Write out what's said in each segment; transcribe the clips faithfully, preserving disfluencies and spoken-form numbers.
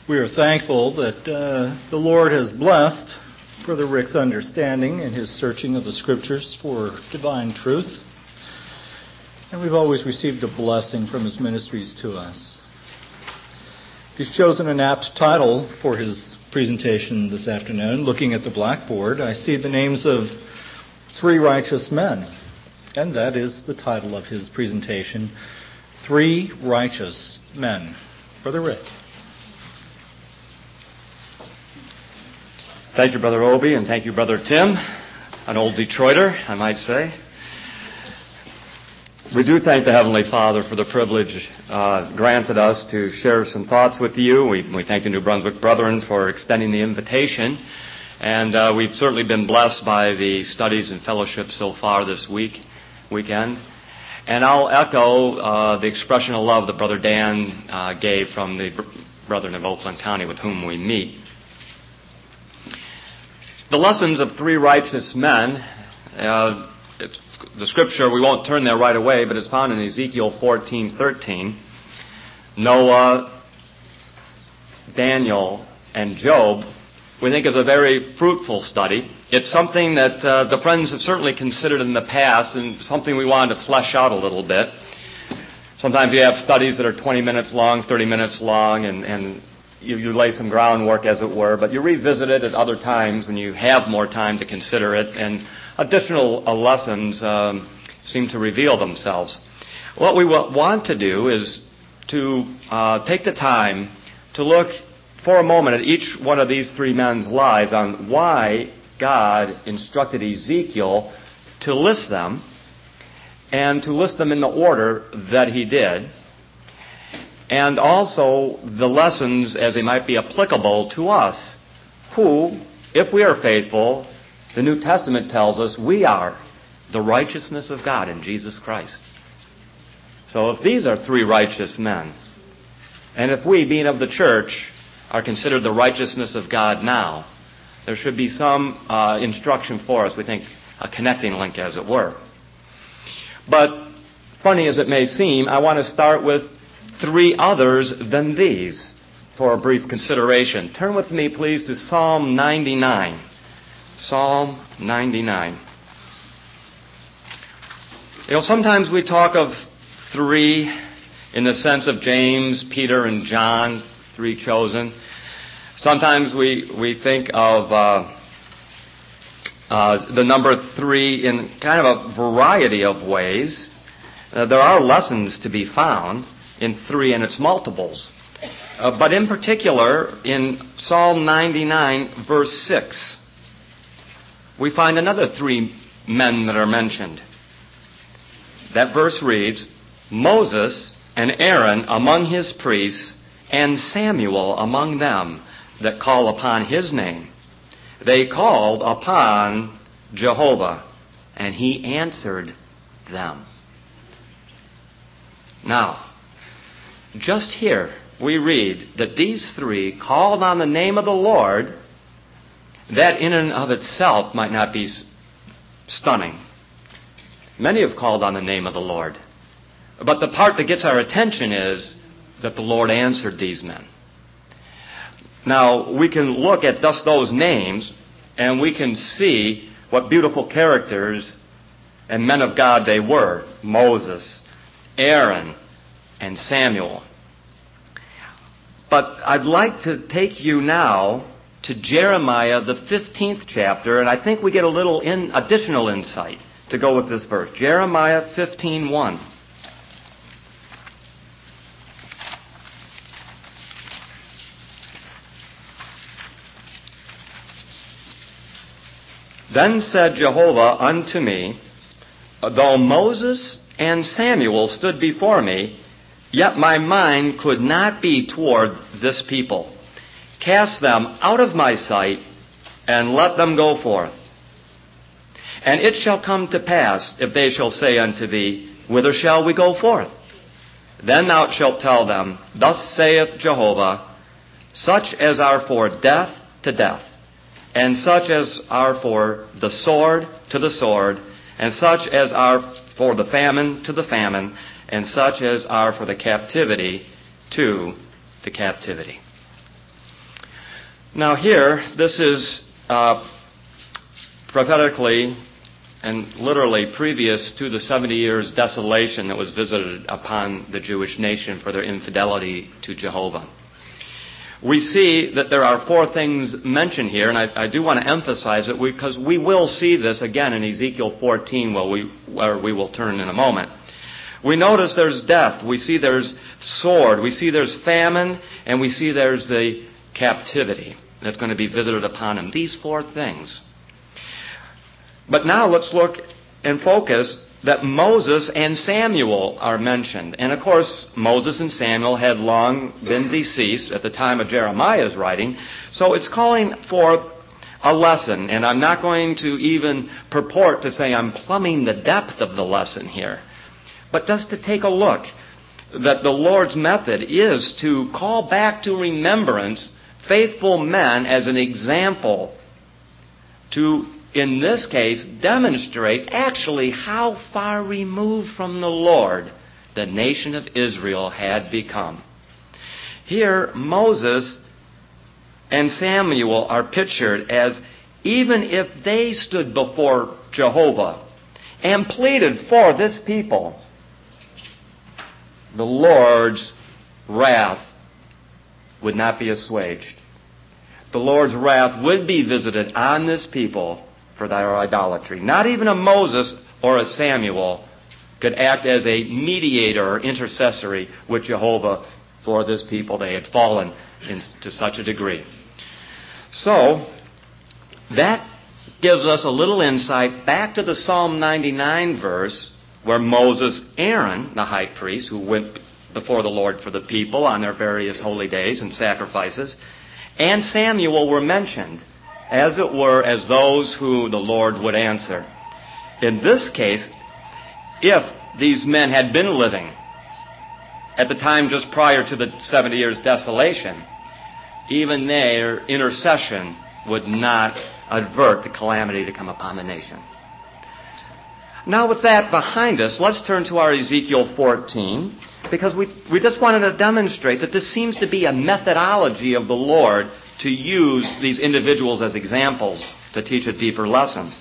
We are thankful that uh, the Lord has blessed Brother Rick's understanding and his searching of the Scriptures for divine truth. And we've always received a blessing from his ministries to us. He's chosen an apt title for his presentation this afternoon. Looking at the blackboard, I see the names of three righteous men. And that is the title of his presentation, Three Righteous Men. Brother Rick. Thank you, Brother Obie, and thank you, Brother Tim, an old Detroiter, I might say. We do thank the Heavenly Father for the privilege uh, granted us to share some thoughts with you. We, we thank the New Brunswick Brethren for extending the invitation. And uh, we've certainly been blessed by the studies and fellowship so far this week, weekend. And I'll echo uh, the expression of love that Brother Dan uh, gave from the Brethren of Oakland County with whom we meet. The lessons of three righteous men, uh, it's, the scripture, we won't turn there right away, but it's found in Ezekiel fourteen thirteen. Noah, Daniel, and Job, we think is a very fruitful study. It's something that uh, the friends have certainly considered in the past and something we wanted to flesh out a little bit. Sometimes you have studies that are twenty minutes long, thirty minutes long, and, and You, you lay some groundwork, as it were, but you revisit it at other times when you have more time to consider it, and additional uh, lessons um, seem to reveal themselves. What we want to do is to uh, take the time to look for a moment at each one of these three men's lives on why God instructed Ezekiel to list them, and to list them in the order that he did. And also the lessons as they might be applicable to us, who, if we are faithful, the New Testament tells us we are the righteousness of God in Jesus Christ. So if these are three righteous men, and if we, being of the church, are considered the righteousness of God now, there should be some uh, instruction for us, we think, a connecting link, as it were. But funny as it may seem, I want to start with three others than these for a brief consideration. Turn with me, please, to Psalm ninety-nine. Psalm ninety-nine. You know, sometimes we talk of three in the sense of James, Peter, and John, three chosen. Sometimes we, we think of uh, uh, the number three in kind of a variety of ways. Uh, there are lessons to be found in three and its multiples. Uh, but in particular, in Psalm ninety-nine, verse six, we find another three men that are mentioned. That verse reads, Moses and Aaron among his priests, and Samuel among them that call upon his name. They called upon Jehovah, and he answered them. Now, just here, we read that these three called on the name of the Lord. That in and of itself might not be stunning. Many have called on the name of the Lord. But the part that gets our attention is that the Lord answered these men. Now, we can look at just those names, and we can see what beautiful characters and men of God they were. Moses, Aaron, and Samuel. But I'd like to take you now to Jeremiah, the fifteenth chapter, and I think we get a little in, additional insight to go with this verse. Jeremiah fifteen one. Then said Jehovah unto me, Though Moses and Samuel stood before me, yet my mind could not be toward this people. Cast them out of my sight, and let them go forth. And it shall come to pass, if they shall say unto thee, Whither shall we go forth? Then thou shalt tell them, Thus saith Jehovah, Such as are for death to death, and such as are for the sword to the sword, and such as are for the famine to the famine, and such as are for the captivity to the captivity. Now here, this is uh, prophetically and literally previous to the seventy years desolation that was visited upon the Jewish nation for their infidelity to Jehovah. We see that there are four things mentioned here, and I, I do want to emphasize it because we will see this again in Ezekiel fourteen, where we, where we will turn in a moment. We notice there's death, we see there's sword, we see there's famine, and we see there's the captivity that's going to be visited upon him. These four things. But now let's look and focus that Moses and Samuel are mentioned. And of course, Moses and Samuel had long been deceased at the time of Jeremiah's writing. So it's calling forth a lesson. And I'm not going to even purport to say I'm plumbing the depth of the lesson here. But just to take a look that the Lord's method is to call back to remembrance faithful men as an example to, in this case, demonstrate actually how far removed from the Lord the nation of Israel had become. Here, Moses and Samuel are pictured as, even if they stood before Jehovah and pleaded for this people, the Lord's wrath would not be assuaged. The Lord's wrath would be visited on this people for their idolatry. Not even a Moses or a Samuel could act as a mediator or intercessory with Jehovah for this people. They had fallen in, to such a degree. So, that gives us a little insight back to the Psalm ninety-nine verse where Moses, Aaron, the high priest, who went before the Lord for the people on their various holy days and sacrifices, and Samuel were mentioned, as it were, as those who the Lord would answer. In this case, if these men had been living at the time just prior to the seventy years desolation, even their intercession would not avert the calamity to come upon the nation. Now with that behind us, let's turn to our Ezekiel fourteen, because we, we just wanted to demonstrate that this seems to be a methodology of the Lord to use these individuals as examples to teach a deeper lesson.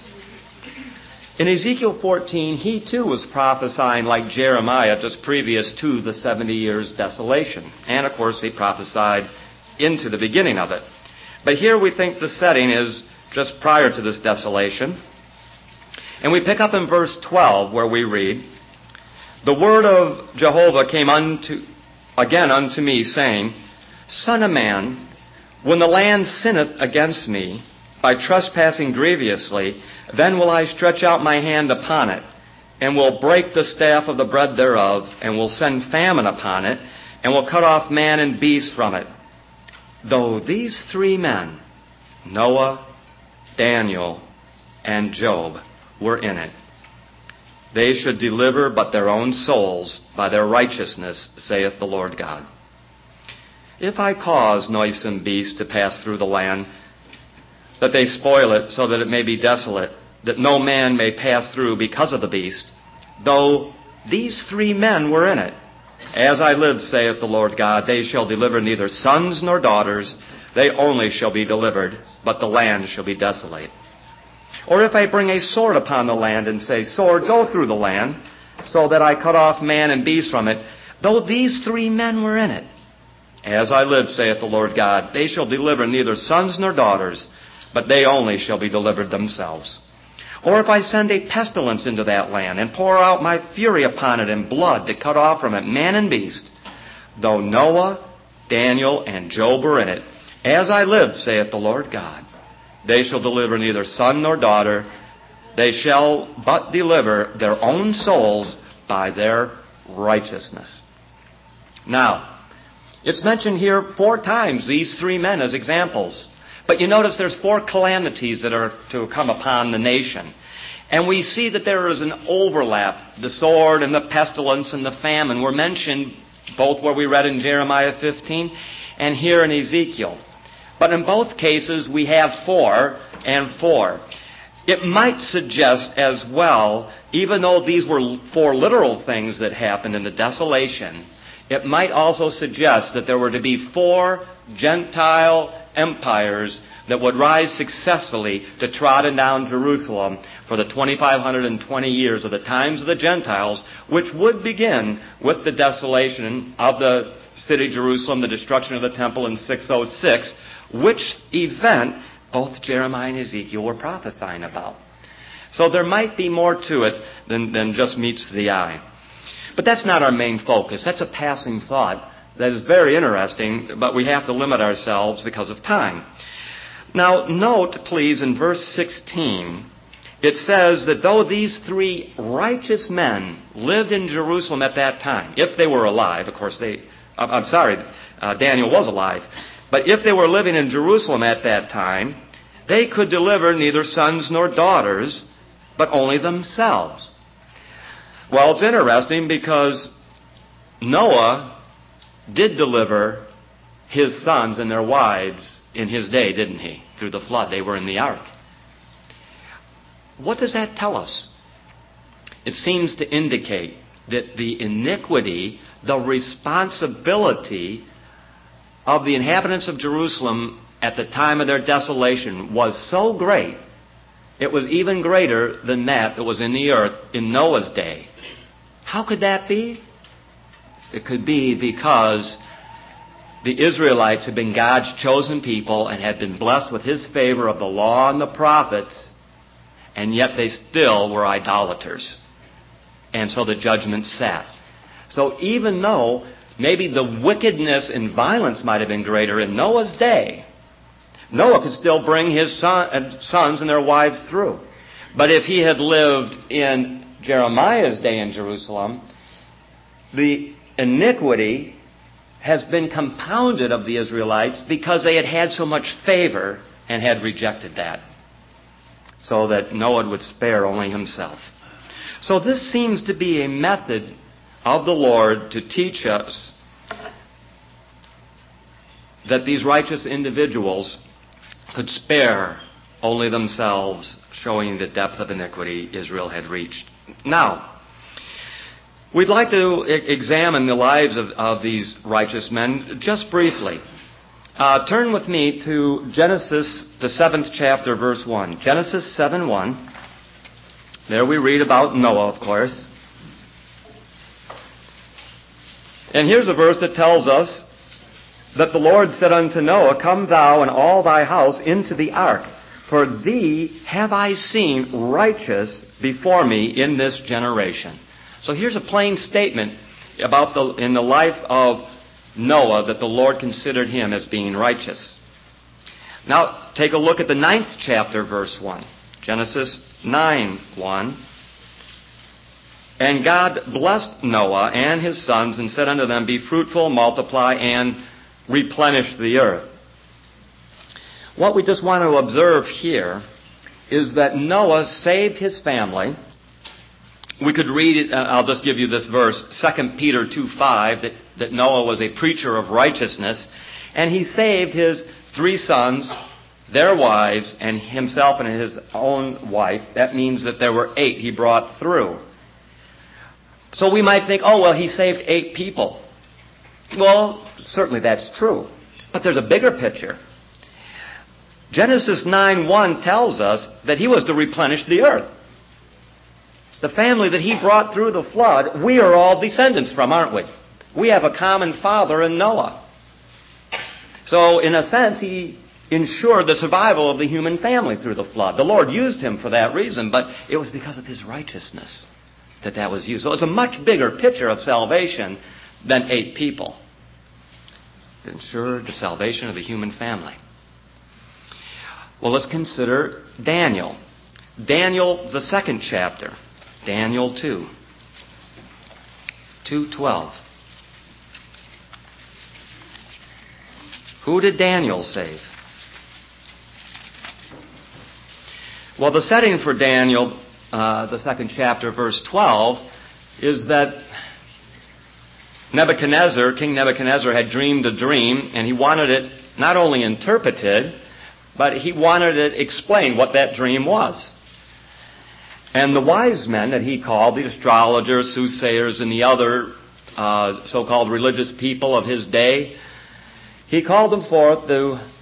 In Ezekiel fourteen, he too was prophesying like Jeremiah just previous to the seventy years desolation. And of course he prophesied into the beginning of it. But here we think the setting is just prior to this desolation. And we pick up in verse twelve where we read, "The word of Jehovah came unto again unto me, saying, Son of man, when the land sinneth against me, by trespassing grievously, then will I stretch out my hand upon it, and will break the staff of the bread thereof, and will send famine upon it, and will cut off man and beast from it. Though these three men, Noah, Daniel, and Job, were in it, they should deliver but their own souls by their righteousness, saith the Lord God. If I cause noisome beasts to pass through the land, that they spoil it so that it may be desolate, that no man may pass through because of the beast, though these three men were in it, as I live, saith the Lord God, they shall deliver neither sons nor daughters, they only shall be delivered, but the land shall be desolate. Or if I bring a sword upon the land and say, Sword, go through the land, so that I cut off man and beast from it, though these three men were in it, as I live, saith the Lord God, they shall deliver neither sons nor daughters, but they only shall be delivered themselves. Or if I send a pestilence into that land, and pour out my fury upon it in blood to cut off from it man and beast, though Noah, Daniel, and Job were in it, as I live, saith the Lord God, they shall deliver neither son nor daughter, they shall but deliver their own souls by their righteousness." Now, it's mentioned here four times, these three men as examples. But you notice there's four calamities that are to come upon the nation. And we see that there is an overlap. The sword and the pestilence and the famine were mentioned both where we read in Jeremiah fifteen and here in Ezekiel. But in both cases we have four and four. It might suggest as well, even though these were four literal things that happened in the desolation, it might also suggest that there were to be four Gentile empires that would rise successfully to trot down Jerusalem for the twenty-five twenty years of the times of the Gentiles, which would begin with the desolation of the city Jerusalem, the destruction of the temple in six oh six, which event both Jeremiah and Ezekiel were prophesying about. So there might be more to it than, than just meets the eye. But that's not our main focus. That's a passing thought that is very interesting, but we have to limit ourselves because of time. Now, note, please, in verse sixteen, it says that though these three righteous men lived in Jerusalem at that time, if they were alive, of course they, I'm sorry, uh, Daniel was alive, but if they were living in Jerusalem at that time, they could deliver neither sons nor daughters, but only themselves. Well, it's interesting because Noah did deliver his sons and their wives in his day, didn't he? Through the flood. They were in the ark. What does that tell us? It seems to indicate that the iniquity, the responsibility of the inhabitants of Jerusalem at the time of their desolation was so great, it was even greater than that that was in the earth in Noah's day. How could that be? It could be because the Israelites had been God's chosen people and had been blessed with His favor of the law and the prophets, and yet they still were idolaters. And so the judgment sat. So even though maybe the wickedness and violence might have been greater in Noah's day, Noah could still bring his son, sons and their wives through. But if he had lived in Jeremiah's day in Jerusalem, the iniquity has been compounded of the Israelites because they had had so much favor and had rejected that, so that Noah would spare only himself. So this seems to be a method of the Lord to teach us that these righteous individuals could spare only themselves, showing the depth of iniquity Israel had reached. Now, we'd like to e- examine the lives of, of these righteous men just briefly. Uh, turn with me to Genesis, the seventh chapter, verse one. Genesis seven one. There we read about Noah, of course. And here's a verse that tells us that the Lord said unto Noah, Come thou and all thy house into the ark, for thee have I seen righteous before me in this generation. So here's a plain statement about the in the life of Noah that the Lord considered him as being righteous. Now take a look at the ninth chapter, verse one. Genesis nine one. And God blessed Noah and his sons and said unto them, Be fruitful, multiply, and replenish the earth. What we just want to observe here is that Noah saved his family. We could read it, uh, I'll just give you this verse, Second Peter two five, that, that Noah was a preacher of righteousness, and he saved his three sons, their wives, and himself and his own wife. That means that there were eight he brought through. So we might think, oh, well, he saved eight people. Well, certainly that's true. But there's a bigger picture. Genesis nine one tells us that he was to replenish the earth. The family that he brought through the flood, we are all descendants from, aren't we? We have a common father in Noah. So, in a sense, he ensured the survival of the human family through the flood. The Lord used him for that reason, but it was because of his righteousness that that was used. So it's a much bigger picture of salvation than eight people. It ensured the salvation of the human family. Well, let's consider Daniel. Daniel, the second chapter. Daniel two. two twelve. Who did Daniel save? Well, the setting for Daniel, uh, the second chapter, verse twelve, is that Nebuchadnezzar, King Nebuchadnezzar, had dreamed a dream, and he wanted it not only interpreted, but he wanted it explained what that dream was. And the wise men that he called, the astrologers, soothsayers, and the other uh, so-called religious people of his day, he called them forth to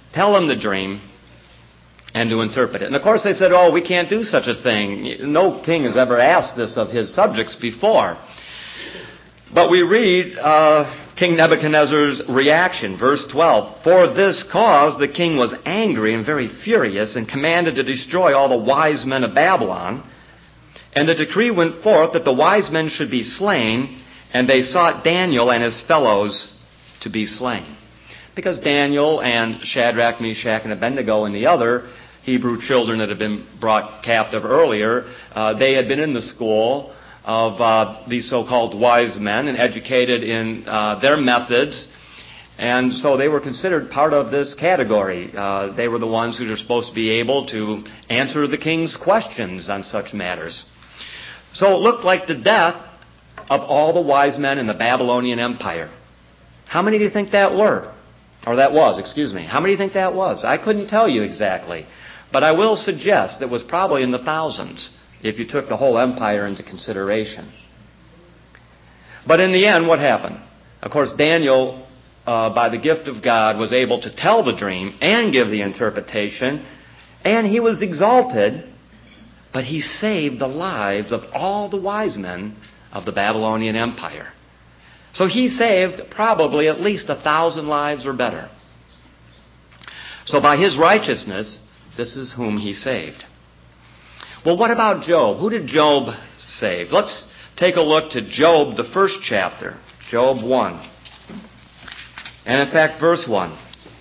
tell him the dream and to interpret it. And of course they said, oh, we can't do such a thing. No king has ever asked this of his subjects before. But we read uh, King Nebuchadnezzar's reaction, verse twelve. For this cause the king was angry and very furious and commanded to destroy all the wise men of Babylon. And the decree went forth that the wise men should be slain, and they sought Daniel and his fellows to be slain. Because Daniel and Shadrach, Meshach, and Abednego and the other Hebrew children that had been brought captive earlier, uh, they had been in the school of uh, these so-called wise men and educated in uh, their methods. And so they were considered part of this category. Uh, they were the ones who were supposed to be able to answer the king's questions on such matters. So it looked like the death of all the wise men in the Babylonian Empire. How many do you think that were? Or that was, excuse me. How many do you think that was? I couldn't tell you exactly. But I will suggest it was probably in the thousands if you took the whole empire into consideration. But in the end, what happened? Of course, Daniel, uh, by the gift of God, was able to tell the dream and give the interpretation. And he was exalted, but he saved the lives of all the wise men of the Babylonian Empire. So he saved probably at least a thousand lives or better. So by his righteousness, this is whom he saved. Well, what about Job? Who did Job save? Let's take a look to Job, the first chapter, Job one. And in fact, verse one.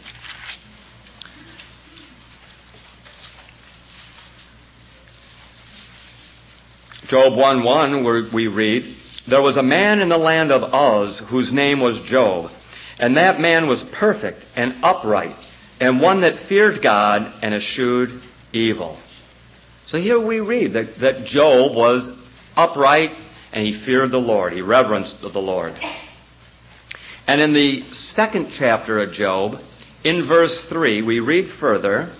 Job one one, where we read, there was a man in the land of Uz whose name was Job, and that man was perfect and upright, and one that feared God and eschewed evil. So here we read that, that Job was upright and he feared the Lord. He reverenced the Lord. And in the second chapter of Job, in verse three, we read further,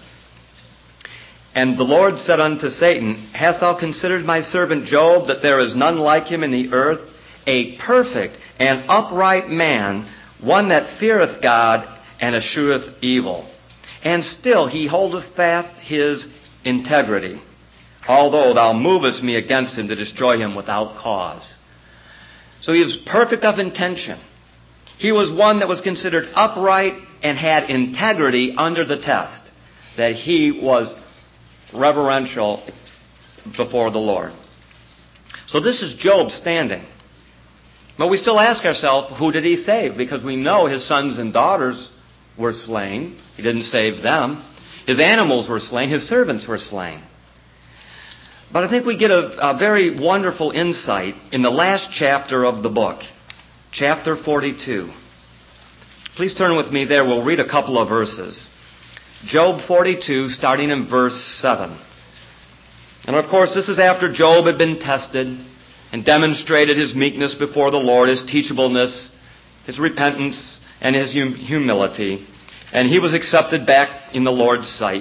and the Lord said unto Satan, hast thou considered my servant Job, that there is none like him in the earth, a perfect and upright man, one that feareth God and escheweth evil? And still he holdeth fast his integrity, although thou movest me against him to destroy him without cause. So he was perfect of intention. He was one that was considered upright and had integrity under the test, that he was reverential before the Lord. So this is Job standing. But we still ask ourselves, who did he save? Because we know his sons and daughters were slain. He didn't save them. His animals were slain. His servants were slain. But I think we get a, a very wonderful insight in the last chapter of the book, chapter forty-two. Please turn with me there. We'll read a couple of verses. Job forty-two, starting in verse seven. And of course, this is after Job had been tested and demonstrated his meekness before the Lord, his teachableness, his repentance, and his hum- humility. And he was accepted back in the Lord's sight.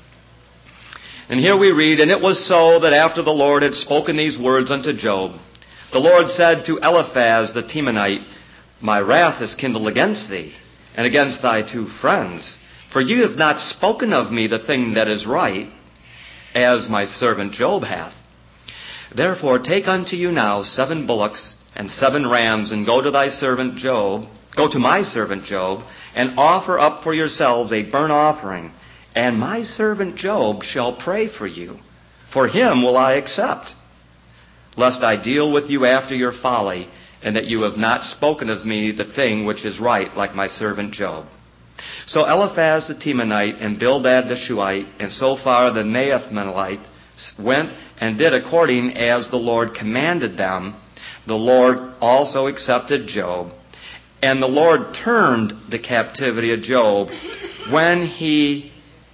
And here we read, and it was so that after the Lord had spoken these words unto Job, the Lord said to Eliphaz the Temanite, my wrath is kindled against thee, and against thy two friends. For you have not spoken of me the thing that is right, as my servant Job hath. Therefore take unto you now seven bullocks and seven rams, and go to thy servant Job, go to my servant Job, and offer up for yourselves a burnt offering, and my servant Job shall pray for you. For him will I accept, lest I deal with you after your folly, and that you have not spoken of me the thing which is right, like my servant Job. So Eliphaz the Temanite, and Bildad the Shuhite, and Zophar the Naamathite went and did according as the Lord commanded them. The Lord also accepted Job. And the Lord turned the captivity of Job when he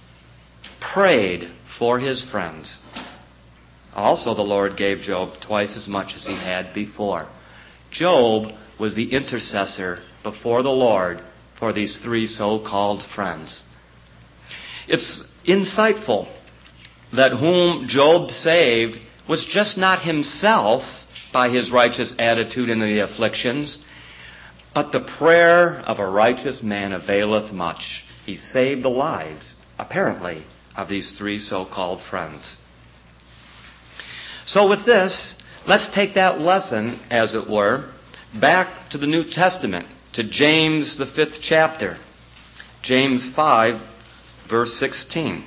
prayed for his friends. Also the Lord gave Job twice as much as he had before. Job was the intercessor before the Lord for these three so-called friends. It's insightful that whom Job saved was just not himself by his righteous attitude in the afflictions, but the prayer of a righteous man availeth much. He saved the lives, apparently, of these three so-called friends. So with this, let's take that lesson, as it were, back to the New Testament, to James, the fifth chapter. James five, verse sixteen.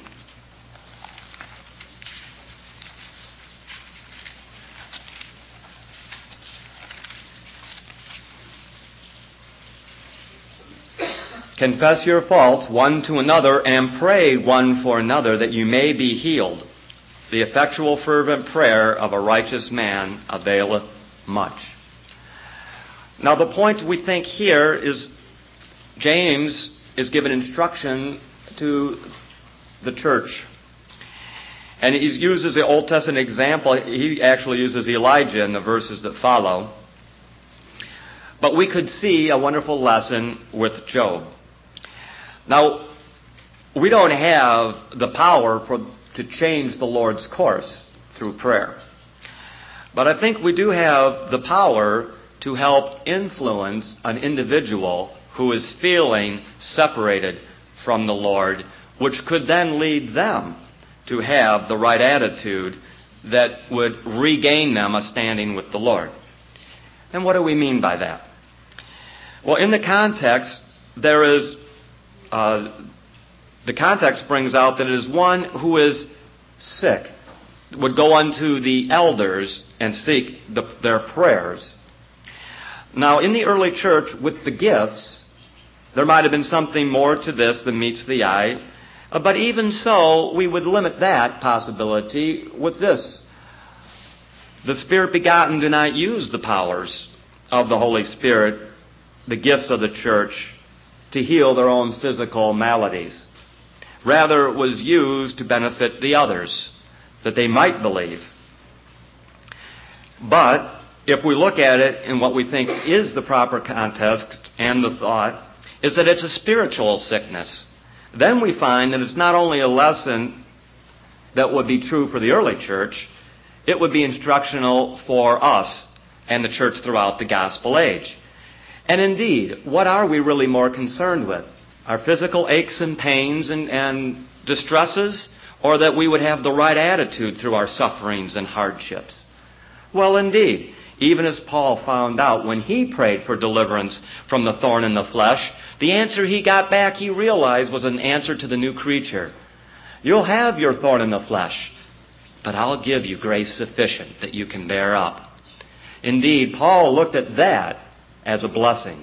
Confess your faults one to another and pray one for another that you may be healed. The effectual fervent prayer of a righteous man availeth much. Now the point we think here is James is given instruction to the church. And he uses the Old Testament example. He actually uses Elijah in the verses that follow. But we could see a wonderful lesson with Job. Now, we don't have the power for to change the Lord's course through prayer. But I think we do have the power to help influence an individual who is feeling separated from the Lord, which could then lead them to have the right attitude that would regain them a standing with the Lord. And what do we mean by that? Well, in the context, there is Uh, the context brings out that it is one who is sick, would go unto the elders and seek the, their prayers. Now, in the early church, with the gifts, there might have been something more to this than meets the eye. Uh, but even so, we would limit that possibility with this. The Spirit begotten do not use the powers of the Holy Spirit, the gifts of the church, to heal their own physical maladies. Rather, it was used to benefit the others, that they might believe. But if we look at it in what we think is the proper context and the thought, is that it's a spiritual sickness. Then we find that it's not only a lesson that would be true for the early church, it would be instructional for us and the church throughout the gospel age. And indeed, what are we really more concerned with? Our physical aches and pains and, and distresses, or that we would have the right attitude through our sufferings and hardships? Well, indeed, even as Paul found out when he prayed for deliverance from the thorn in the flesh, the answer he got back, he realized, was an answer to the new creature. You'll have your thorn in the flesh, but I'll give you grace sufficient that you can bear up. Indeed, Paul looked at that as a blessing.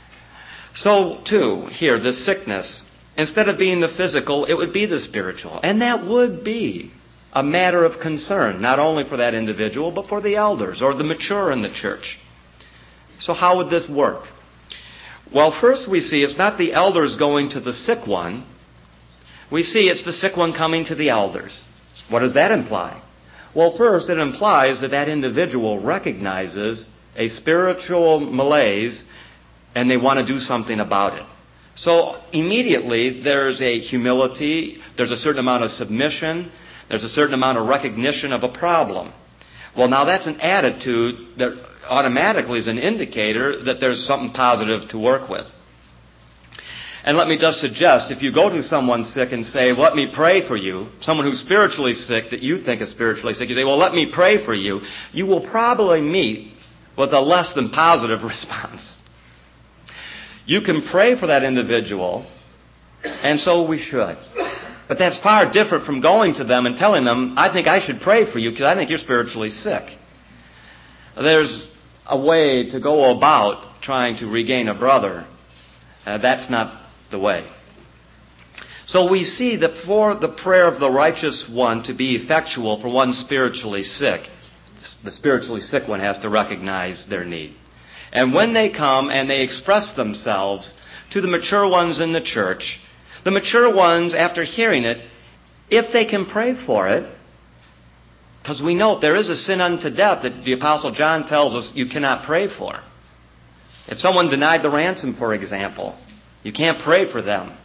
So, too, here, this sickness, instead of being the physical, it would be the spiritual. And that would be a matter of concern, not only for that individual, but for the elders or the mature in the church. So how would this work? Well, first we see it's not the elders going to the sick one. We see it's the sick one coming to the elders. What does that imply? Well, first, it implies that that individual recognizes a spiritual malaise, and they want to do something about it. So immediately there's a humility, there's a certain amount of submission, there's a certain amount of recognition of a problem. Well, now that's an attitude that automatically is an indicator that there's something positive to work with. And let me just suggest, if you go to someone sick and say, let me pray for you, someone who's spiritually sick that you think is spiritually sick, you say, well, let me pray for you, you will probably meet with a less than positive response. You can pray for that individual, and so we should. But that's far different from going to them and telling them, I think I should pray for you because I think you're spiritually sick. There's a way to go about trying to regain a brother. Uh, that's not the way. So we see that for the prayer of the righteous one to be effectual for one spiritually sick, the spiritually sick one has to recognize their need. And when they come and they express themselves to the mature ones in the church, the mature ones, after hearing it, if they can pray for it, because we know there is a sin unto death that the Apostle John tells us you cannot pray for. If someone denied the ransom, for example, you can't pray for them.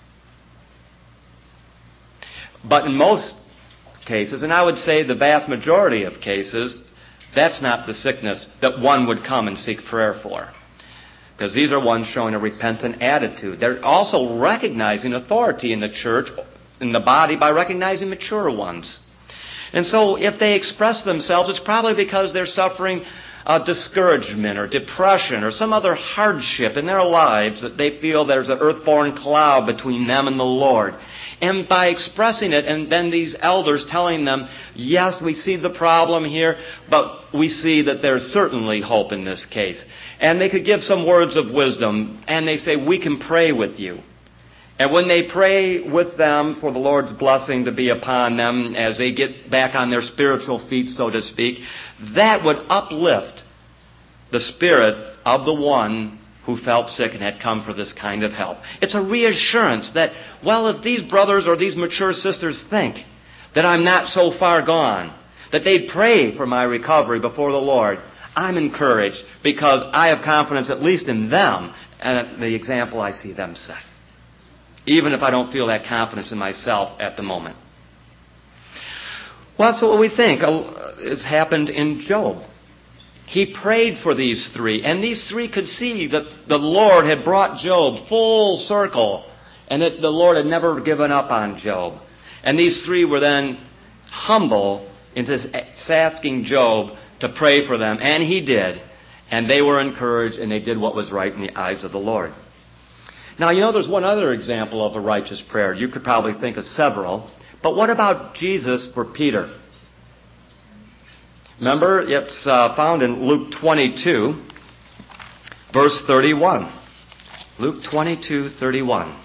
But in most cases, and I would say the vast majority of cases, that's not the sickness that one would come and seek prayer for. because these are ones showing a repentant attitude. They're also recognizing authority in the church, in the body, by recognizing mature ones. And so if they express themselves, it's probably because they're suffering uh, discouragement or depression or some other hardship in their lives that they feel there's an earth-born cloud between them and the Lord. And by expressing it, and then these elders telling them, yes, we see the problem here, but we see that there's certainly hope in this case. And they could give some words of wisdom, and they say, we can pray with you. And when they pray with them for the Lord's blessing to be upon them as they get back on their spiritual feet, so to speak, that would uplift the spirit of the one who felt sick and had come for this kind of help. It's a reassurance that, well, if these brothers or these mature sisters think that I'm not so far gone, that they'd pray for my recovery before the Lord, I'm encouraged because I have confidence at least in them and the example I see them set. Even if I don't feel that confidence in myself at the moment. Well, that's what we think has happened in Job. He prayed for these three, and these three could see that the Lord had brought Job full circle, and that the Lord had never given up on Job. And these three were then humble into asking Job to pray for them, and he did. And they were encouraged, and they did what was right in the eyes of the Lord. Now, you know, there's one other example of a righteous prayer. You could probably think of several. But what about Jesus for Peter? Remember, it's uh, found in Luke twenty-two, verse thirty-one. Luke twenty-two, thirty-one.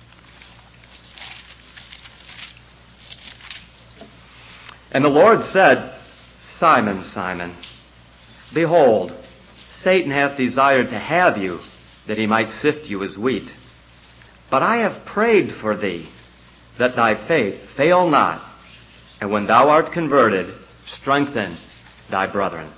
And the Lord said, Simon, Simon, behold, Satan hath desired to have you, that he might sift you as wheat. But I have prayed for thee, that thy faith fail not, and when thou art converted, strengthen thy brethren.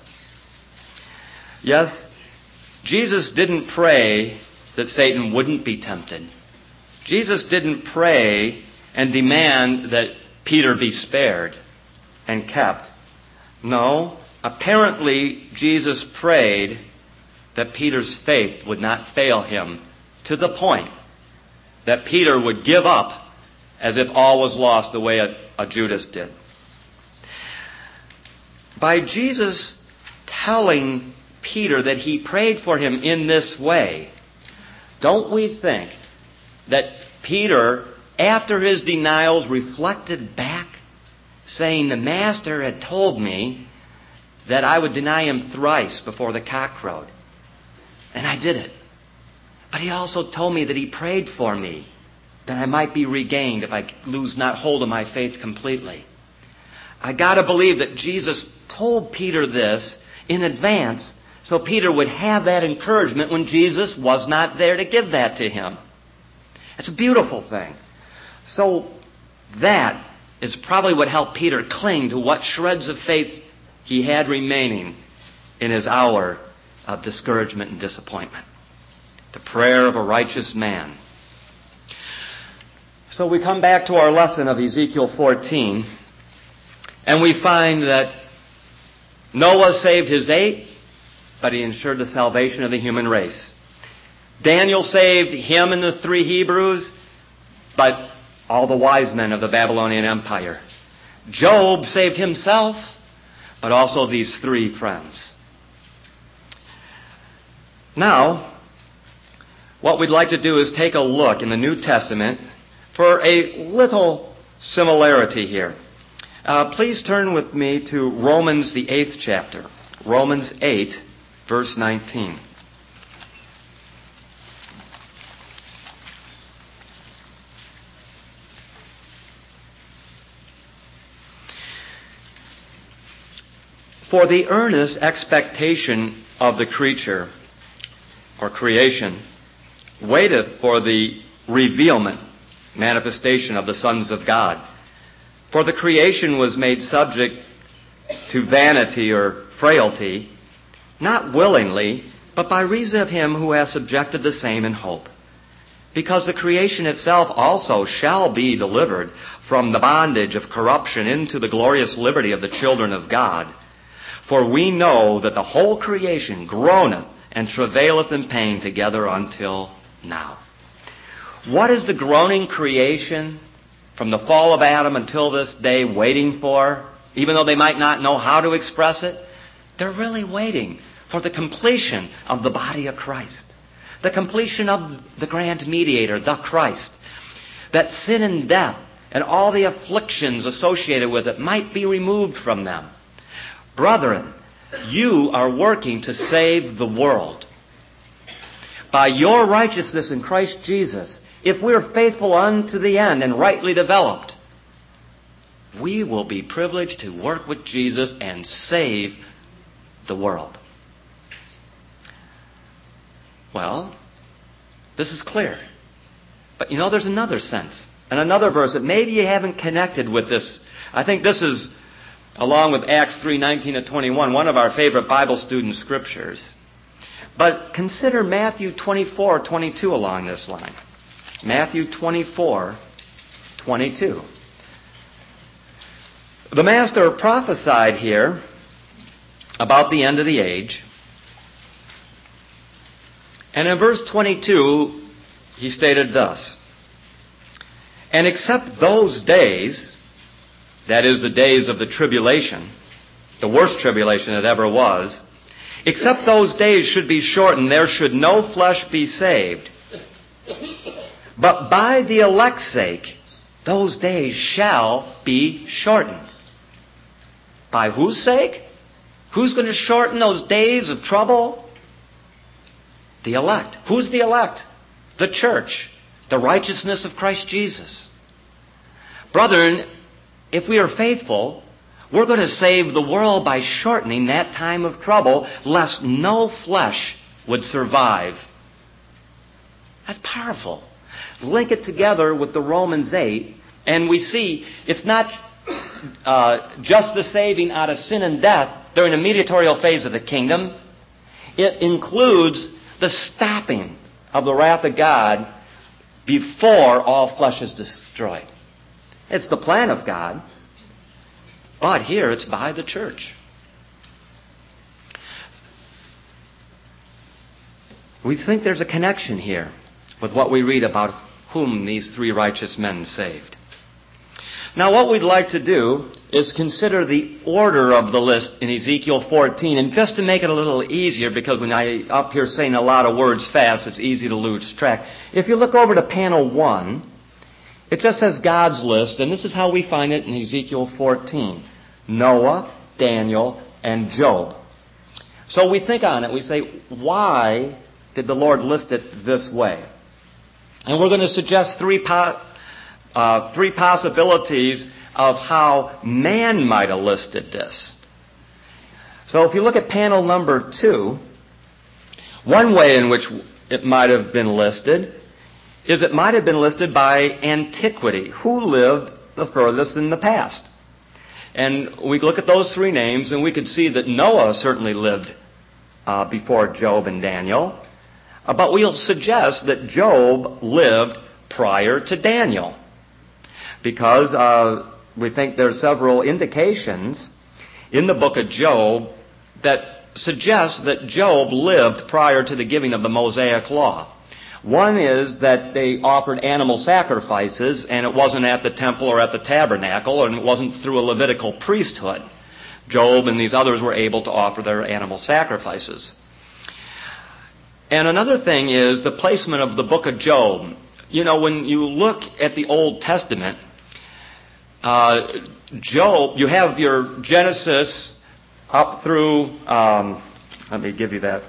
Yes, Jesus didn't pray that Satan wouldn't be tempted. Jesus didn't pray and demand that Peter be spared and kept. No, apparently Jesus prayed that Peter's faith would not fail him to the point that Peter would give up as if all was lost the way a, a Judas did. By Jesus telling Peter that he prayed for him in this way, don't we think that Peter, after his denials, reflected back, saying, the Master had told me that I would deny him thrice before the cock crowed. And I did it. But he also told me that he prayed for me, that I might be regained if I lose not hold of my faith completely. I got to believe that Jesus told Peter this in advance so Peter would have that encouragement when Jesus was not there to give that to him. It's a beautiful thing. So that is probably what helped Peter cling to what shreds of faith he had remaining in his hour of discouragement and disappointment. The prayer of a righteous man. So we come back to our lesson of Ezekiel fourteen, and we find that Noah saved his eight, but he ensured the salvation of the human race. Daniel saved him and the three Hebrews, but all the wise men of the Babylonian Empire. Job saved himself, but also these three friends. Now, what we'd like to do is take a look in the New Testament for a little similarity here. Uh, please turn with me to Romans, the eighth chapter. Romans eight, verse nineteen. For the earnest expectation of the creature, or creation, waiteth for the revealment, manifestation of the sons of God. For the creation was made subject to vanity or frailty, not willingly, but by reason of him who hath subjected the same in hope. Because the creation itself also shall be delivered from the bondage of corruption into the glorious liberty of the children of God. For we know that the whole creation groaneth and travaileth in pain together until now. What is the groaning creation from the fall of Adam until this day waiting for? Even though they might not know how to express it, they're really waiting for the completion of the body of Christ. The completion of the grand mediator, the Christ. That sin and death and all the afflictions associated with it might be removed from them. Brethren, you are working to save the world. By your righteousness in Christ Jesus, if we're faithful unto the end and rightly developed, we will be privileged to work with Jesus and save the world. Well, this is clear. But you know, there's another sense and another verse that maybe you haven't connected with this. I think this is, along with Acts three nineteen to twenty-one, one of our favorite Bible student scriptures. But consider Matthew twenty-four twenty-two along this line. Matthew twenty-four twenty-two. The Master prophesied here about the end of the age. And in verse twenty-two, he stated thus: And except those days, that is the days of the tribulation, the worst tribulation that ever was, except those days should be shortened, there should no flesh be saved. But by the elect's sake, those days shall be shortened. By whose sake? Who's going to shorten those days of trouble? The elect. Who's the elect? The church. The righteousness of Christ Jesus. Brethren, if we are faithful, we're going to save the world by shortening that time of trouble, lest no flesh would survive. That's powerful. Link it together with the Romans eight, and we see it's not uh, just the saving out of sin and death during the mediatorial phase of the kingdom. It includes the stopping of the wrath of God before all flesh is destroyed. It's the plan of God, but here it's by the church. We think there's a connection here with what we read about whom these three righteous men saved. Now what we'd like to do is consider the order of the list in Ezekiel fourteen, and just to make it a little easier, because when I up here saying a lot of words fast, it's easy to lose track. If you look over to panel one, it just says God's list, and this is how we find it in Ezekiel fourteen. Noah, Daniel, and Job. So we think on it, we say, why did the Lord list it this way? And we're going to suggest three po- uh, three possibilities of how man might have listed this. So if you look at panel number two, one way in which it might have been listed is it might have been listed by antiquity. Who lived the furthest in the past? And we look at those three names, and we could see that Noah certainly lived uh, before Job and Daniel. Uh, but we'll suggest that Job lived prior to Daniel, because uh, we think there's several indications in the book of Job that suggest that Job lived prior to the giving of the Mosaic Law. One is that they offered animal sacrifices, and it wasn't at the temple or at the tabernacle, and it wasn't through a Levitical priesthood. Job and these others were able to offer their animal sacrifices. And another thing is the placement of the book of Job. You know, when you look at the Old Testament, uh, Job, you have your Genesis up through, um, let me give you that.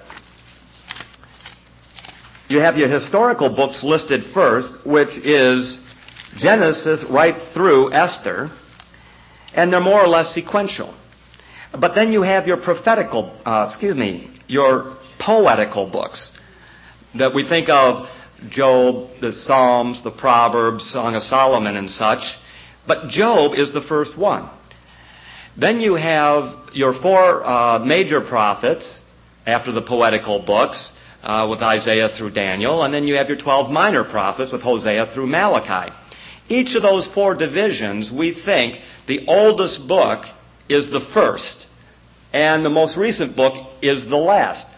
You have your historical books listed first, which is Genesis right through Esther, and they're more or less sequential. But then you have your prophetical, uh, excuse me, your poetical books that we think of, Job, the Psalms, the Proverbs, Song of Solomon, and such. But Job is the first one. Then you have your four uh, major prophets after the poetical books, uh, with Isaiah through Daniel, and then you have your twelve minor prophets with Hosea through Malachi. Each of those four divisions, we think the oldest book is the first, and the most recent book is the last.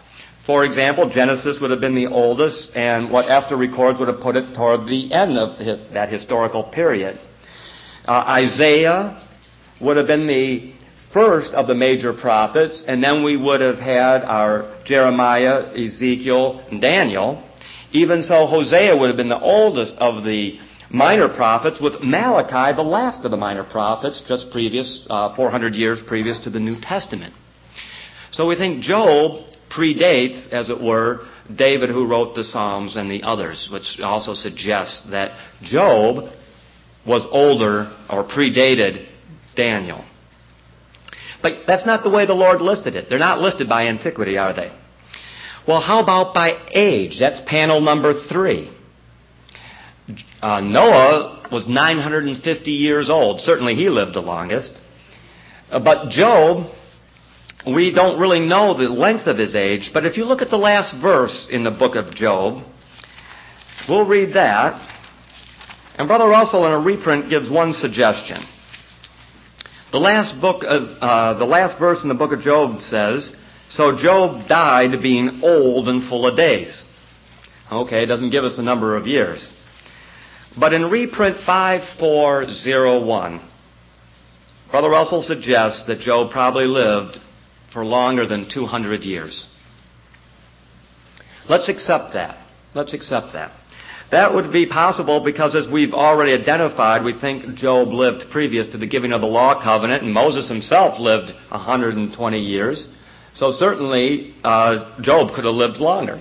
For example, Genesis would have been the oldest, and what Esther records would have put it toward the end of that historical period. Uh, Isaiah would have been the first of the major prophets, and then we would have had our Jeremiah, Ezekiel, and Daniel. Even so, Hosea would have been the oldest of the minor prophets, with Malachi the last of the minor prophets, just previous, uh, four hundred years previous to the New Testament. So we think Job predates, as it were, David, who wrote the Psalms, and the others, which also suggests that Job was older or predated Daniel. But that's not the way the Lord listed it. They're not listed by antiquity, are they? Well, how about by age? That's panel number three. Uh, Noah was nine hundred fifty years old. Certainly he lived the longest. Uh, but Job, we don't really know the length of his age, but if you look at the last verse in the book of Job, we'll read that. And Brother Russell in a reprint gives one suggestion. The last book of, uh, the last verse in the book of Job says, "So Job died being old and full of days." Okay, it doesn't give us a number of years. But in reprint five four zero one, Brother Russell suggests that Job probably lived for longer than two hundred years. Let's accept that. Let's accept that. That would be possible because, as we've already identified, we think Job lived previous to the giving of the law covenant, and Moses himself lived one hundred twenty years. So certainly uh, Job could have lived longer.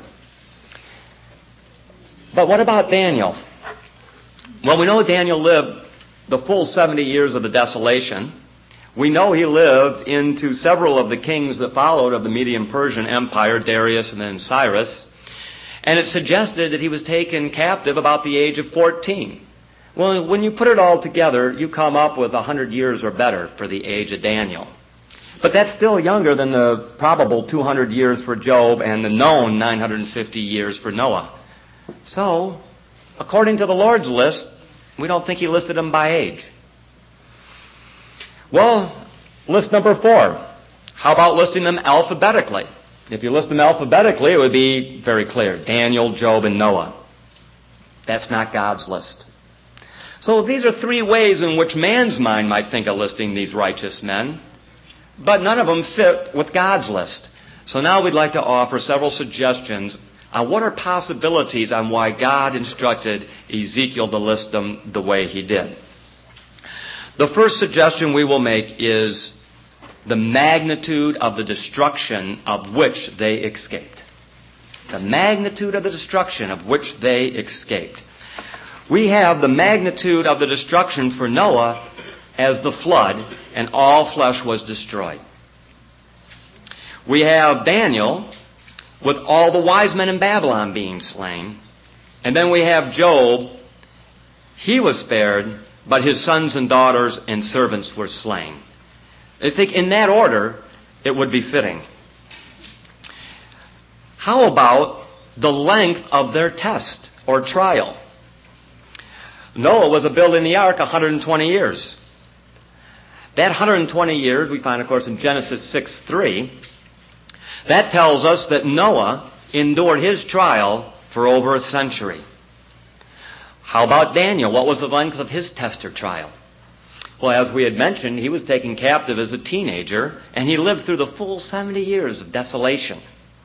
But what about Daniel? Well, we know Daniel lived the full seventy years of the desolation. We know he lived into several of the kings that followed of the Median-Persian Empire, Darius and then Cyrus. And it suggested that he was taken captive about the age of fourteen. Well, when you put it all together, you come up with one hundred years or better for the age of Daniel. But that's still younger than the probable two hundred years for Job and the known nine hundred fifty years for Noah. So, according to the Lord's list, we don't think he listed them by age. Well, list number four. How about listing them alphabetically? If you list them alphabetically, it would be very clear. Daniel, Job, and Noah. That's not God's list. So these are three ways in which man's mind might think of listing these righteous men, but none of them fit with God's list. So now we'd like to offer several suggestions on what are possibilities on why God instructed Ezekiel to list them the way he did. The first suggestion we will make is the magnitude of the destruction of which they escaped. The magnitude of the destruction of which they escaped. We have the magnitude of the destruction for Noah as the flood, and all flesh was destroyed. We have Daniel with all the wise men in Babylon being slain. And then we have Job. He was spared, but his sons and daughters and servants were slain. I think in that order, it would be fitting. How about the length of their test or trial? Noah was a building the ark one hundred twenty years. That one hundred twenty years, we find, of course, in Genesis six three, that tells us that Noah endured his trial for over a century. How about Daniel? What was the length of his test or trial? Well, as we had mentioned, he was taken captive as a teenager, and he lived through the full seventy years of desolation.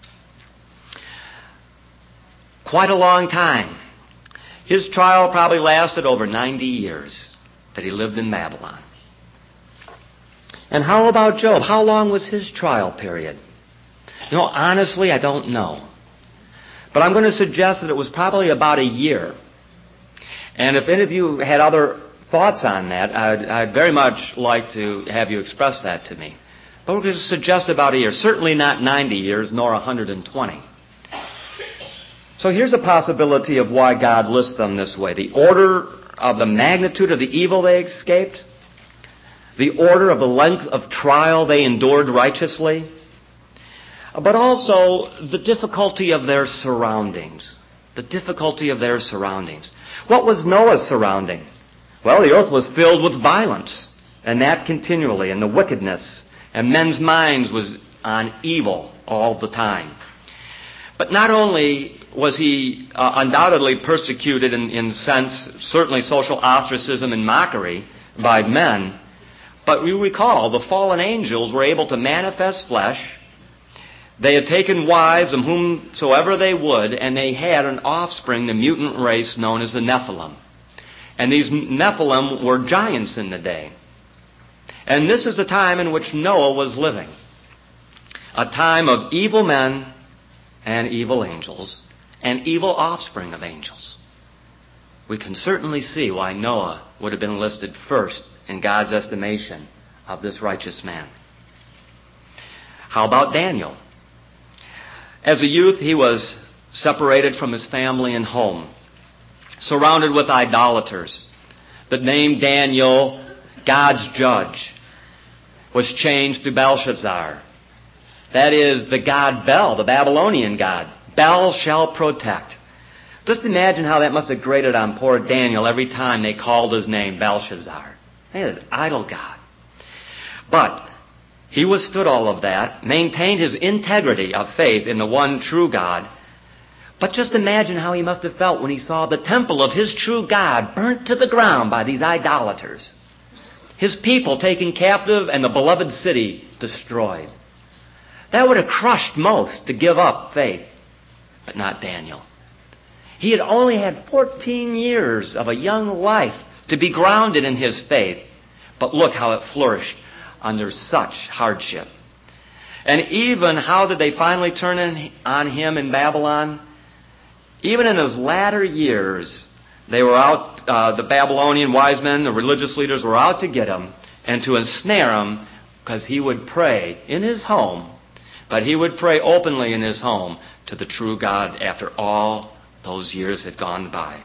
Quite a long time. His trial probably lasted over ninety years that he lived in Babylon. And how about Job? How long was his trial period? You know, honestly, I don't know. But I'm going to suggest that it was probably about a year. And if any of you had other thoughts on that, I'd, I'd very much like to have you express that to me. But we're going to suggest about a year. Certainly not ninety years, nor one hundred twenty. So here's a possibility of why God lists them this way. The order of the magnitude of the evil they escaped, the order of the length of trial they endured righteously, but also the difficulty of their surroundings. The difficulty of their surroundings. What was Noah's surrounding? Well, the earth was filled with violence, and that continually, and the wickedness, and men's minds was on evil all the time. But not only was he uh, undoubtedly persecuted in, in sense, certainly social ostracism and mockery by men, but we recall the fallen angels were able to manifest flesh. They had taken wives of whomsoever they would, and they had an offspring, the mutant race known as the Nephilim. And these Nephilim were giants in the day. And this is the time in which Noah was living. A time of evil men and evil angels, and evil offspring of angels. We can certainly see why Noah would have been listed first in God's estimation of this righteous man. How about Daniel? As a youth, he was separated from his family and home, surrounded with idolaters. The name Daniel, God's judge, was changed to Belshazzar. That is the god Bel, the Babylonian god. Bel shall protect. Just imagine how that must have grated on poor Daniel every time they called his name Belshazzar. That is an idol god. But he withstood all of that, maintained his integrity of faith in the one true God. But just imagine how he must have felt when he saw the temple of his true God burnt to the ground by these idolaters. His people taken captive and the beloved city destroyed. That would have crushed most to give up faith, but not Daniel. He had only had fourteen years of a young life to be grounded in his faith, but look how it flourished under such hardship. And even how did they finally turn in, on him in Babylon? Even in his latter years, they were out, uh, the Babylonian wise men, the religious leaders were out to get him and to ensnare him because he would pray in his home, but he would pray openly in his home to the true God after all those years had gone by.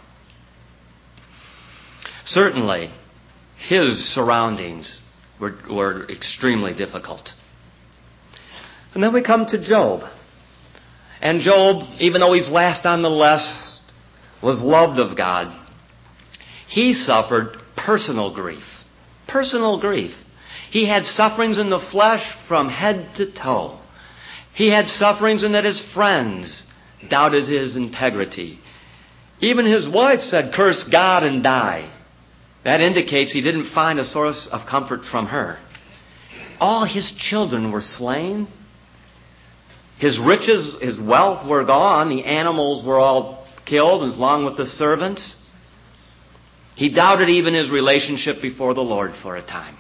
Certainly, his surroundings were, were extremely difficult. And then we come to Job. And Job, even though he's last on the list, was loved of God. He suffered personal grief. Personal grief. He had sufferings in the flesh from head to toe. He had sufferings in that his friends doubted his integrity. Even his wife said, "Curse God and die." That indicates he didn't find a source of comfort from her. All his children were slain. His riches, his wealth were gone. The animals were all killed along with the servants. He doubted even his relationship before the Lord for a time.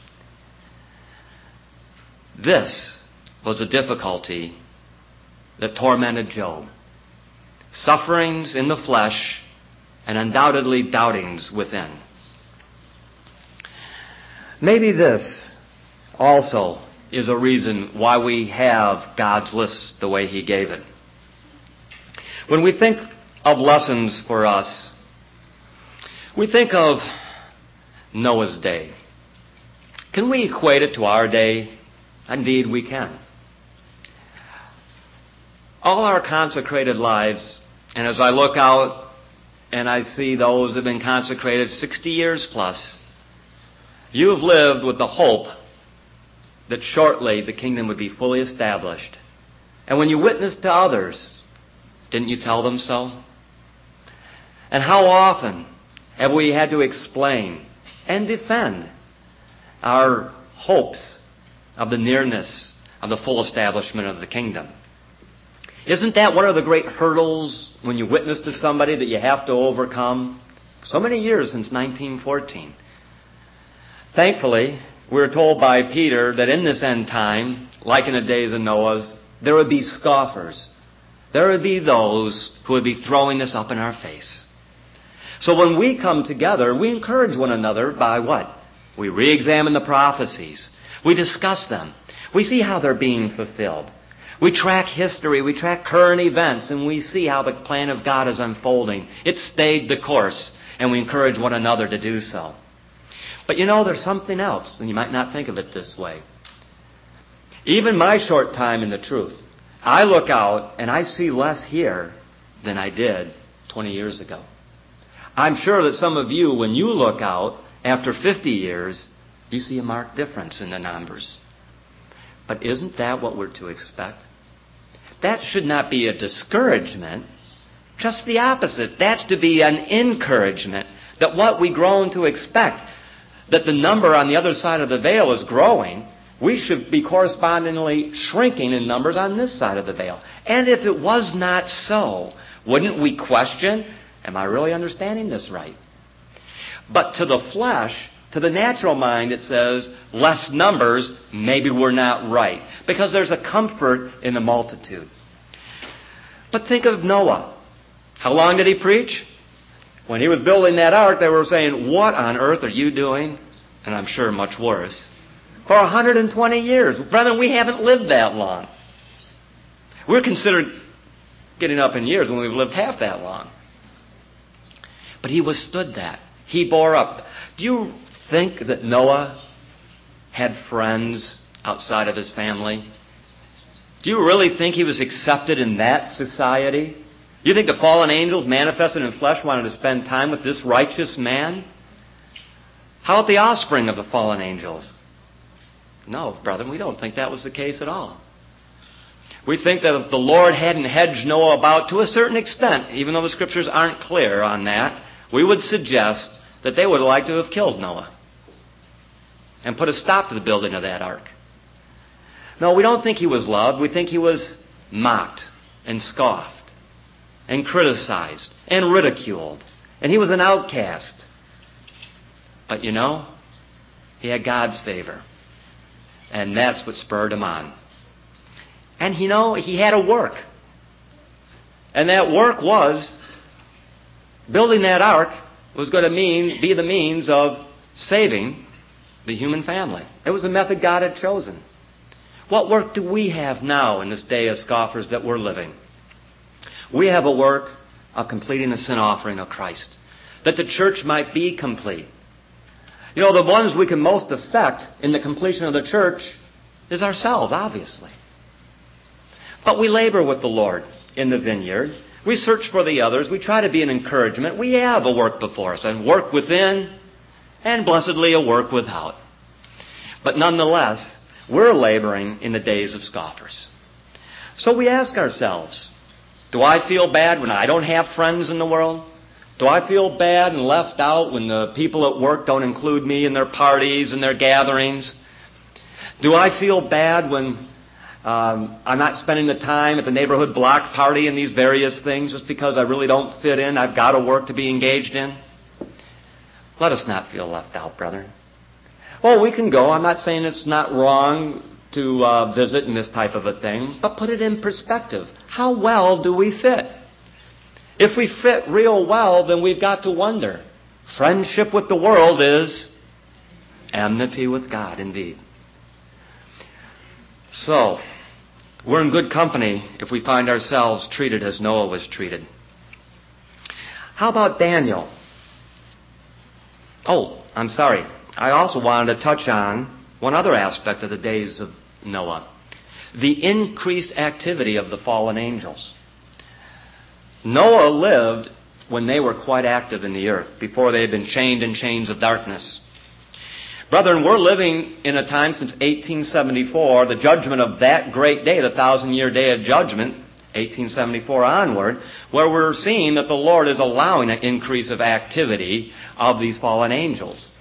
This was a difficulty that tormented Job. Sufferings in the flesh and undoubtedly doubtings within. Maybe this also is a reason why we have God's list the way He gave it. When we think of lessons for us, we think of Noah's day. Can we equate it to our day? Indeed, we can. All our consecrated lives, and as I look out and I see those who have been consecrated sixty years plus, you have lived with the hope that shortly the kingdom would be fully established. And when you witnessed to others, didn't you tell them so? And how often have we had to explain and defend our hopes of the nearness of the full establishment of the kingdom? Isn't that one of the great hurdles when you witness to somebody that you have to overcome? So many years since nineteen fourteen. Thankfully, we're told by Peter that in this end time, like in the days of Noah's, there would be scoffers. There would be those who would be throwing this up in our face. So when we come together, we encourage one another by what? We re-examine the prophecies. We discuss them. We see how they're being fulfilled. We track history. We track current events, and we see how the plan of God is unfolding. It stayed the course, and we encourage one another to do so. But you know, there's something else, and you might not think of it this way. Even my short time in the truth, I look out and I see less here than I did twenty years ago. I'm sure that some of you, when you look out after fifty years, you see a marked difference in the numbers. But isn't that what we're to expect? that should not be a discouragement. Just the opposite. That's to be an encouragement that what we grown to expect, that the number on the other side of the veil is growing, we should be correspondingly shrinking in numbers on this side of the veil. And if it was not so, wouldn't we question, am I really understanding this right? But to the flesh, to the natural mind, it says, less numbers, maybe we're not right. Because there's a comfort in the multitude. But think of Noah. How long did he preach? When he was building that ark, they were saying, what on earth are you doing? And I'm sure much worse. For one hundred twenty years. Brethren, we haven't lived that long. We're considered getting up in years when we've lived half that long. But he withstood that. He bore up. Do you think that Noah had friends outside of his family? Do you really think he was accepted in that society? You think the fallen angels manifested in flesh wanted to spend time with this righteous man? How about the offspring of the fallen angels? No, brethren, we don't think that was the case at all. We think that if the Lord hadn't hedged Noah about to a certain extent, even though the Scriptures aren't clear on that, we would suggest that they would like to have killed Noah and put a stop to the building of that ark. No, we don't think he was loved. We think he was mocked and scoffed and criticized and ridiculed. And he was an outcast. But you know, he had God's favor. And that's what spurred him on. And you know, he had a work. And that work was, building that ark was going to mean, be the means of saving the human family. It was the method God had chosen. What work do we have now in this day of scoffers that we're living? We have a work of completing the sin offering of Christ, that the church might be complete. You know, the ones we can most affect in the completion of the church is ourselves, obviously. But we labor with the Lord in the vineyard. We search for the others. We try to be an encouragement. We have a work before us, and work within, and blessedly a work without. But nonetheless, we're laboring in the days of scoffers. So we ask ourselves, do I feel bad when I don't have friends in the world? Do I feel bad and left out when the people at work don't include me in their parties and their gatherings? Do I feel bad when um, I'm not spending the time at the neighborhood block party and these various things just because I really don't fit in? I've got a work to be engaged in. Let us not feel left out, brethren. Well, we can go. I'm not saying it's not wrong to uh, visit and this type of a thing, but put it in perspective. How well do we fit? If we fit real well, then we've got to wonder. Friendship with the world is enmity with God, indeed. So, we're in good company if we find ourselves treated as Noah was treated. How about Daniel? Oh, I'm sorry. I also wanted to touch on one other aspect of the days of Noah. The increased activity of the fallen angels. Noah lived when they were quite active in the earth, before they had been chained in chains of darkness. Brethren, we're living in a time since eighteen seventy-four, the judgment of that great day, the thousand-year day of judgment, eighteen seventy-four onward, where we're seeing that the Lord is allowing an increase of activity of these fallen angels.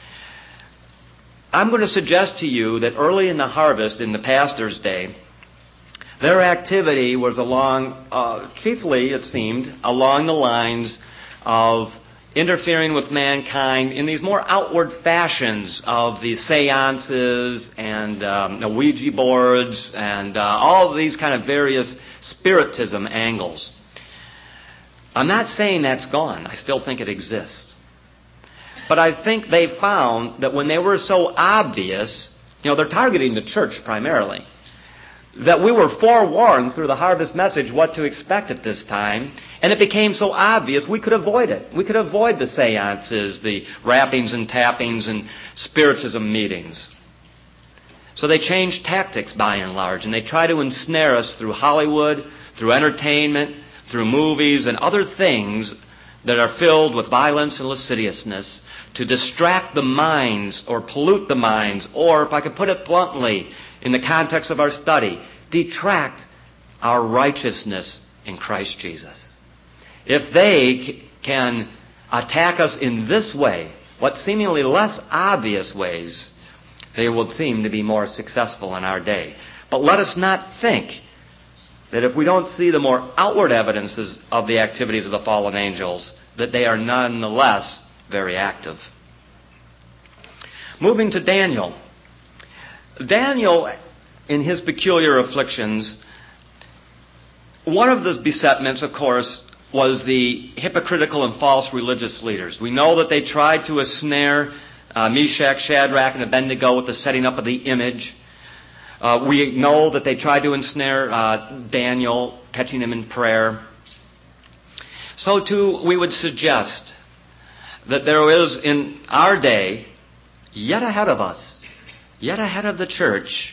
I'm going to suggest to you that early in the harvest, in the pastor's day, their activity was along, uh, chiefly, it seemed, along the lines of interfering with mankind in these more outward fashions of the seances and um, the Ouija boards and uh, all of these kind of various spiritism angles. I'm not saying that's gone. I still think it exists. But I think they found that when they were so obvious, you know, they're targeting the church primarily, that we were forewarned through the harvest message what to expect at this time, and it became so obvious we could avoid it. We could avoid the seances, the rappings and tappings and spiritism meetings. So they changed tactics by and large, and they try to ensnare us through Hollywood, through entertainment, through movies and other things that are filled with violence and lasciviousness to distract the minds or pollute the minds, or, if I could put it bluntly, in the context of our study, detract our righteousness in Christ Jesus. If they c- can attack us in this way, what seemingly less obvious ways, they will seem to be more successful in our day. But let us not think that if we don't see the more outward evidences of the activities of the fallen angels, that they are nonetheless very active. Moving to Daniel. Daniel, in his peculiar afflictions, one of the besetments, of course, was the hypocritical and false religious leaders. We know that they tried to ensnare uh, Meshach, Shadrach, and Abednego with the setting up of the image. Uh, we know that they tried to ensnare uh, Daniel, catching him in prayer. So too, we would suggest that there is in our day, yet ahead of us, yet ahead of the church,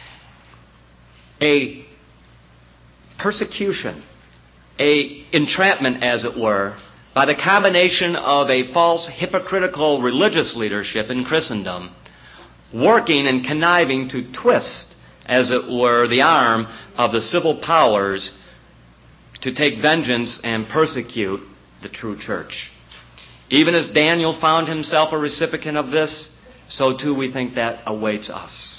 a persecution, a entrapment, as it were, by the combination of a false, hypocritical religious leadership in Christendom, working and conniving to twist, as it were, the arm of the civil powers to take vengeance and persecute the true church. Even as Daniel found himself a recipient of this, so too we think that awaits us.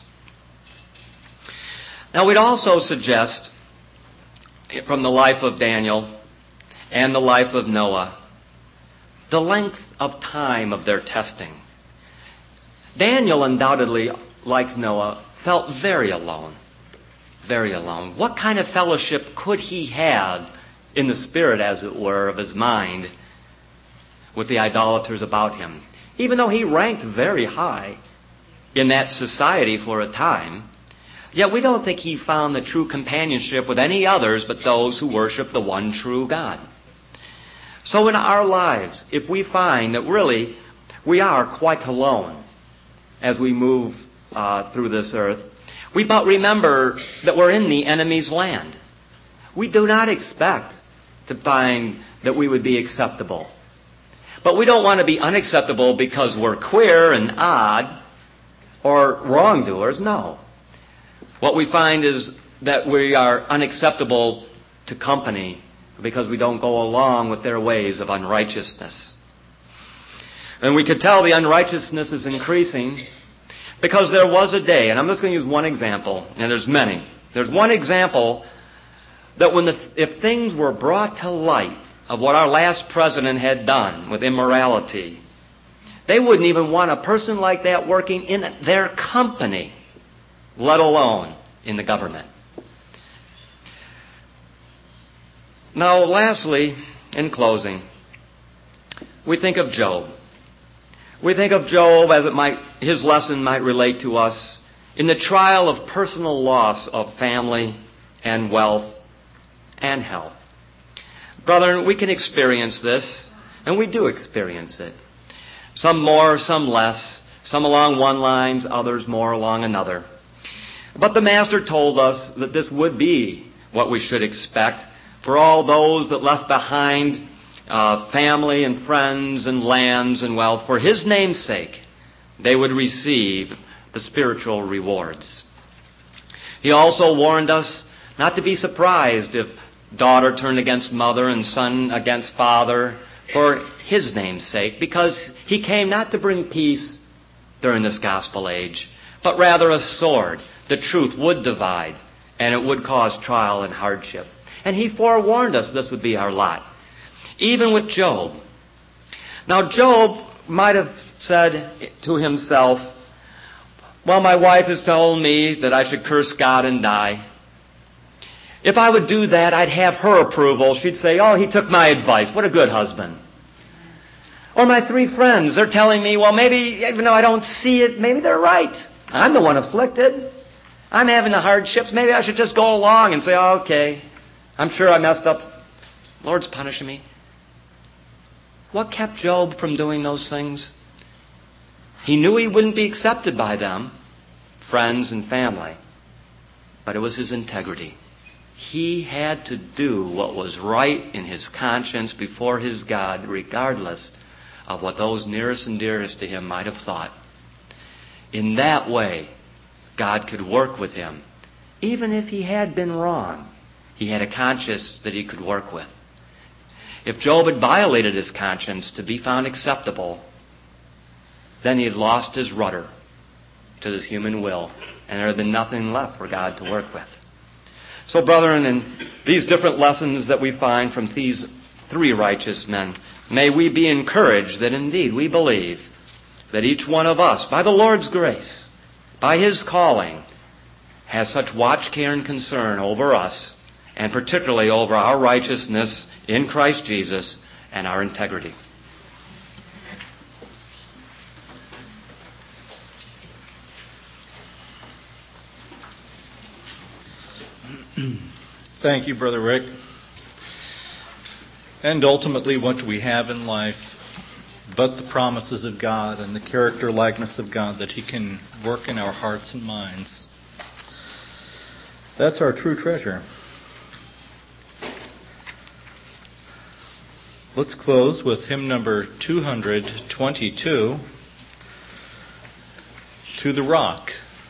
Now we'd also suggest, from the life of Daniel and the life of Noah, the length of time of their testing. Daniel undoubtedly, like Noah, felt very alone. Very alone. What kind of fellowship could he have in the spirit, as it were, of his mind with the idolaters about him? Even though he ranked very high in that society for a time, yet we don't think he found the true companionship with any others but those who worship the one true God. So in our lives, if we find that really we are quite alone as we move uh, through this earth, we but remember that we're in the enemy's land. We do not expect to find that we would be acceptable. But we don't want to be unacceptable because we're queer and odd or wrongdoers. No. What we find is that we are unacceptable to company because we don't go along with their ways of unrighteousness. And we could tell the unrighteousness is increasing because there was a day, and I'm just going to use one example, and there's many. There's one example that when the, if things were brought to light of what our last president had done with immorality, they wouldn't even want a person like that working in their company, let alone in the government. Now, lastly, in closing, we think of Job. We think of Job as it might, his lesson might relate to us in the trial of personal loss of family and wealth and health. Brethren, we can experience this, and we do experience it. Some more, some less, some along one line, others more along another. But the Master told us that this would be what we should expect for all those that left behind uh, family and friends and lands and wealth. For His name's sake, they would receive the spiritual rewards. He also warned us not to be surprised if daughter turned against mother and son against father for His name's sake, because He came not to bring peace during this gospel age, but rather a sword. The truth would divide, and it would cause trial and hardship. And He forewarned us this would be our lot. Even with Job. Now, Job might have said to himself, well, my wife has told me that I should curse God and die. If I would do that, I'd have her approval. She'd say, oh, he took my advice. What a good husband. Or my three friends, they're telling me, well, maybe, even though I don't see it, maybe they're right. I'm the one afflicted. I'm having the hardships. Maybe I should just go along and say, oh, okay, I'm sure I messed up. Lord's punishing me. What kept Job from doing those things? He knew he wouldn't be accepted by them, friends and family, but it was his integrity. He had to do what was right in his conscience before his God, regardless of what those nearest and dearest to him might have thought. In that way, God could work with him, even if he had been wrong, He had a conscience that he could work with. If Job had violated his conscience to be found acceptable, then he had lost his rudder to his human will, and there had been nothing left for God to work with. So, brethren, in these different lessons that we find from these three righteous men, may we be encouraged that indeed we believe that each one of us, by the Lord's grace, by His calling, has such watch, care, and concern over us, and particularly over our righteousness in Christ Jesus and our integrity. Thank you, Brother Rick. And ultimately, what do we have in life but the promises of God and the character likeness of God that He can work in our hearts and minds? That's our true treasure. Let's close with hymn number two twenty-two, To the Rock.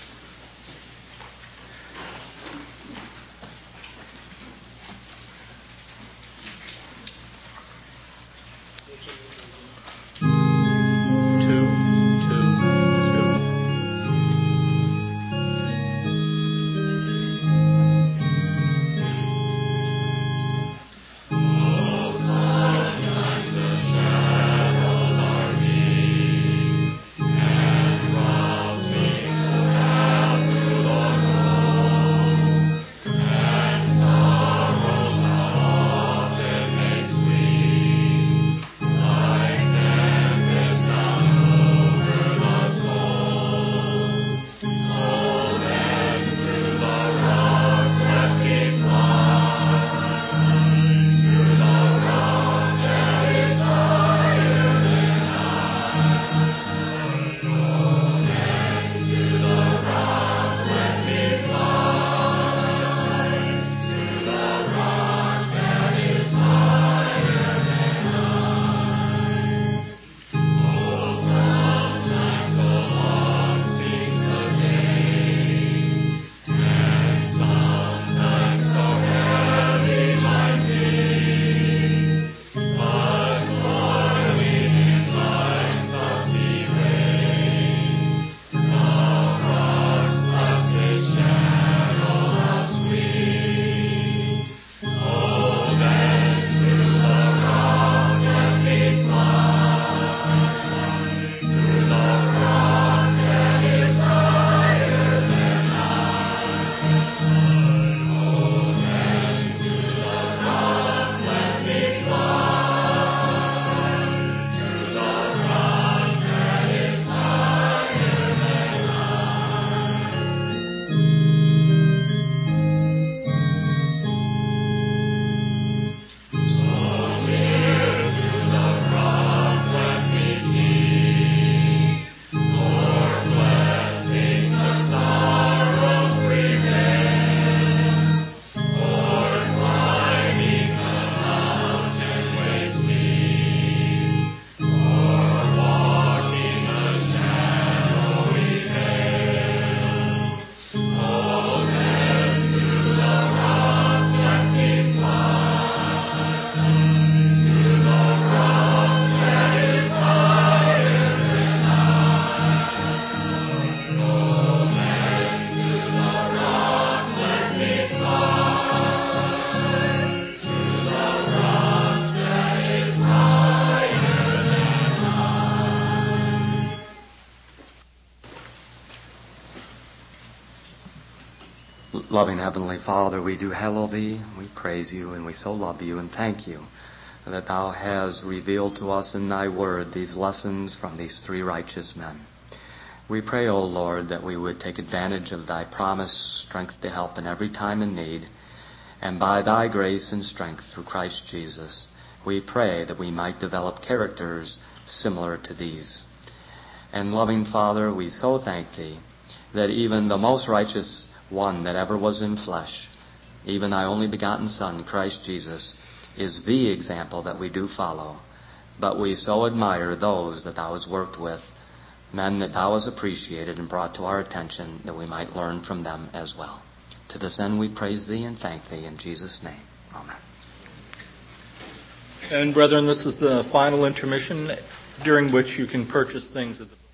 Loving Heavenly Father, we do hallow Thee, we praise You, and we so love You and thank You that Thou hast revealed to us in Thy Word these lessons from these three righteous men. We pray, O Lord, that we would take advantage of Thy promise, strength to help in every time and need, and by Thy grace and strength through Christ Jesus, we pray that we might develop characters similar to these. And loving Father, we so thank Thee that even the most righteous one that ever was in flesh, even Thy only begotten Son, Christ Jesus, is the example that we do follow. But we so admire those that Thou hast worked with, men that Thou hast appreciated and brought to our attention, that we might learn from them as well. To this end we praise Thee and thank Thee in Jesus' name. Amen. And brethren, this is the final intermission during which you can purchase things at the